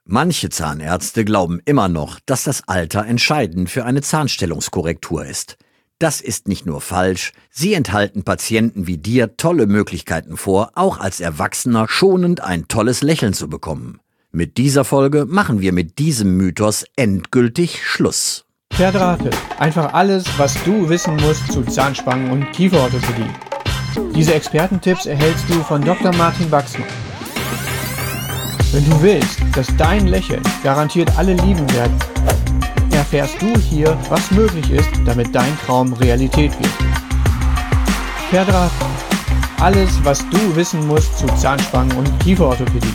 Manche Zahnärzte glauben immer noch, dass das Alter entscheidend für eine Zahnstellungskorrektur ist. Das ist nicht nur falsch, sie enthalten Patienten wie dir tolle Möglichkeiten vor, auch als Erwachsener schonend ein tolles Lächeln zu bekommen. Mit dieser Folge machen wir mit diesem Mythos endgültig Schluss. Verdrahtet. Einfach alles, was du wissen musst zu Zahnspangen und Kieferorthopädie. Diese Expertentipps erhältst du von Dr. Martin Wachsmann. Wenn du willst, dass dein Lächeln garantiert alle lieben werden, erfährst du hier, was möglich ist, damit dein Traum Realität wird. Verdrahtet. Alles, was du wissen musst zu Zahnspangen und Kieferorthopädie.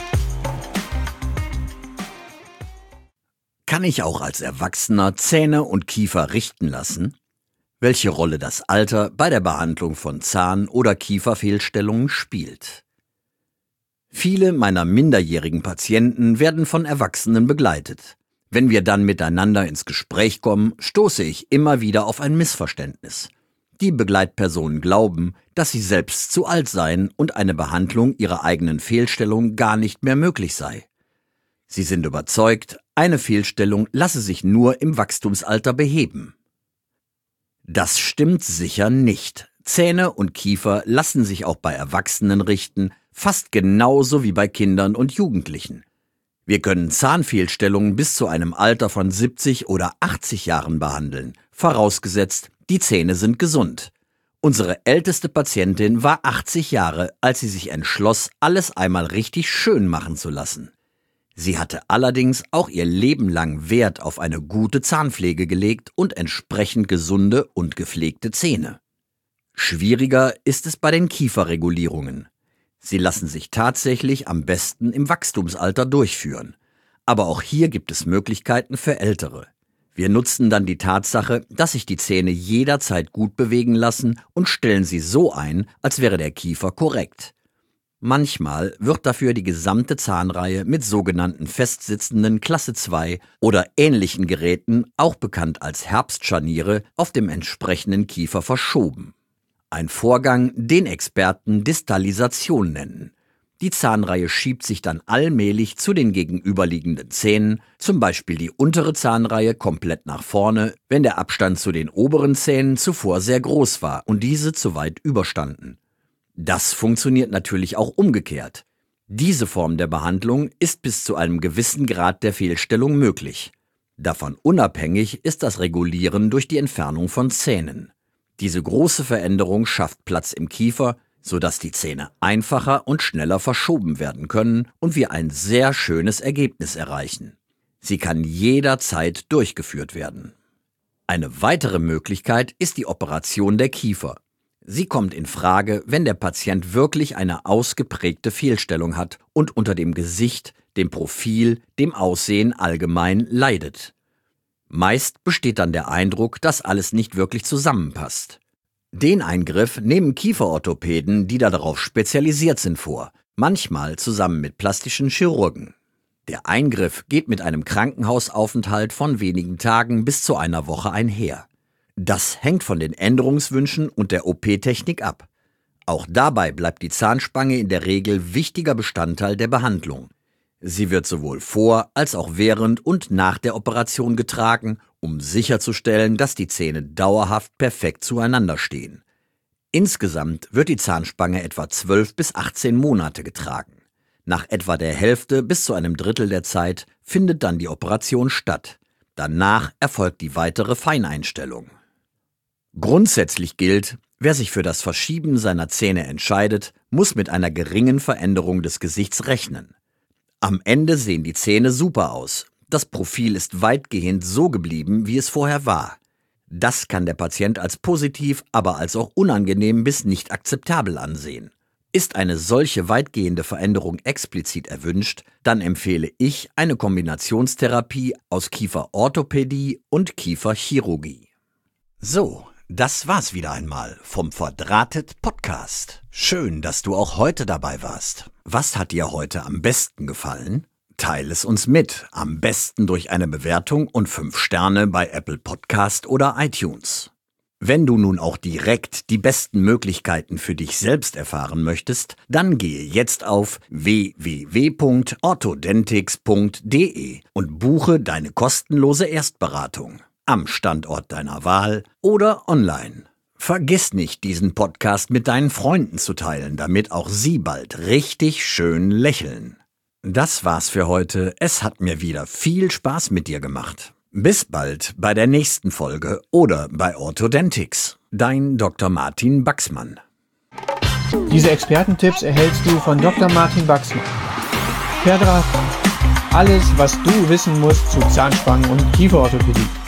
Kann ich auch als Erwachsener Zähne und Kiefer richten lassen? Welche Rolle das Alter bei der Behandlung von Zahn- oder Kieferfehlstellungen spielt? Viele meiner minderjährigen Patienten werden von Erwachsenen begleitet. Wenn wir dann miteinander ins Gespräch kommen, stoße ich immer wieder auf ein Missverständnis. Die Begleitpersonen glauben, dass sie selbst zu alt seien und eine Behandlung ihrer eigenen Fehlstellung gar nicht mehr möglich sei. Sie sind überzeugt, eine Fehlstellung lasse sich nur im Wachstumsalter beheben. Das stimmt sicher nicht. Zähne und Kiefer lassen sich auch bei Erwachsenen richten, fast genauso wie bei Kindern und Jugendlichen. Wir können Zahnfehlstellungen bis zu einem Alter von 70 oder 80 Jahren behandeln, vorausgesetzt, die Zähne sind gesund. Unsere älteste Patientin war 80 Jahre, als sie sich entschloss, alles einmal richtig schön machen zu lassen. Sie hatte allerdings auch ihr Leben lang Wert auf eine gute Zahnpflege gelegt und entsprechend gesunde und gepflegte Zähne. Schwieriger ist es bei den Kieferregulierungen. Sie lassen sich tatsächlich am besten im Wachstumsalter durchführen. Aber auch hier gibt es Möglichkeiten für Ältere. Wir nutzen dann die Tatsache, dass sich die Zähne jederzeit gut bewegen lassen und stellen sie so ein, als wäre der Kiefer korrekt. Manchmal wird dafür die gesamte Zahnreihe mit sogenannten festsitzenden Klasse 2 oder ähnlichen Geräten, auch bekannt als Herbstscharniere, auf dem entsprechenden Kiefer verschoben. Ein Vorgang, den Experten Distalisation nennen. Die Zahnreihe schiebt sich dann allmählich zu den gegenüberliegenden Zähnen, zum Beispiel die untere Zahnreihe komplett nach vorne, wenn der Abstand zu den oberen Zähnen zuvor sehr groß war und diese zu weit überstanden. Das funktioniert natürlich auch umgekehrt. Diese Form der Behandlung ist bis zu einem gewissen Grad der Fehlstellung möglich. Davon unabhängig ist das Regulieren durch die Entfernung von Zähnen. Diese große Veränderung schafft Platz im Kiefer, sodass die Zähne einfacher und schneller verschoben werden können und wir ein sehr schönes Ergebnis erreichen. Sie kann jederzeit durchgeführt werden. Eine weitere Möglichkeit ist die Operation der Kiefer. Sie kommt in Frage, wenn der Patient wirklich eine ausgeprägte Fehlstellung hat und unter dem Gesicht, dem Profil, dem Aussehen allgemein leidet. Meist besteht dann der Eindruck, dass alles nicht wirklich zusammenpasst. Den Eingriff nehmen Kieferorthopäden, die darauf spezialisiert sind, vor, manchmal zusammen mit plastischen Chirurgen. Der Eingriff geht mit einem Krankenhausaufenthalt von wenigen Tagen bis zu einer Woche einher. Das hängt von den Änderungswünschen und der OP-Technik ab. Auch dabei bleibt die Zahnspange in der Regel wichtiger Bestandteil der Behandlung. Sie wird sowohl vor als auch während und nach der Operation getragen, um sicherzustellen, dass die Zähne dauerhaft perfekt zueinander stehen. Insgesamt wird die Zahnspange etwa 12 bis 18 Monate getragen. Nach etwa der Hälfte bis zu einem Drittel der Zeit findet dann die Operation statt. Danach erfolgt die weitere Feineinstellung. Grundsätzlich gilt, wer sich für das Verschieben seiner Zähne entscheidet, muss mit einer geringen Veränderung des Gesichts rechnen. Am Ende sehen die Zähne super aus. Das Profil ist weitgehend so geblieben, wie es vorher war. Das kann der Patient als positiv, aber als auch unangenehm bis nicht akzeptabel ansehen. Ist eine solche weitgehende Veränderung explizit erwünscht, dann empfehle ich eine Kombinationstherapie aus Kieferorthopädie und Kieferchirurgie. So, das war's wieder einmal vom Verdrahtet Podcast. Schön, dass du auch heute dabei warst. Was hat dir heute am besten gefallen? Teile es uns mit, am besten durch eine Bewertung und 5 Sterne bei Apple Podcast oder iTunes. Wenn du nun auch direkt die besten Möglichkeiten für dich selbst erfahren möchtest, dann gehe jetzt auf www.orthodentix.de und buche deine kostenlose Erstberatung am Standort deiner Wahl oder online. Vergiss nicht, diesen Podcast mit deinen Freunden zu teilen, damit auch sie bald richtig schön lächeln. Das war's für heute. Es hat mir wieder viel Spaß mit dir gemacht. Bis bald bei der nächsten Folge oder bei Orthodentix. Dein Dr. Martin Baxmann. Diese Expertentipps erhältst du von Dr. Martin Baxmann. Per Draht. Alles, was du wissen musst zu Zahnspangen- und Kieferorthopädie.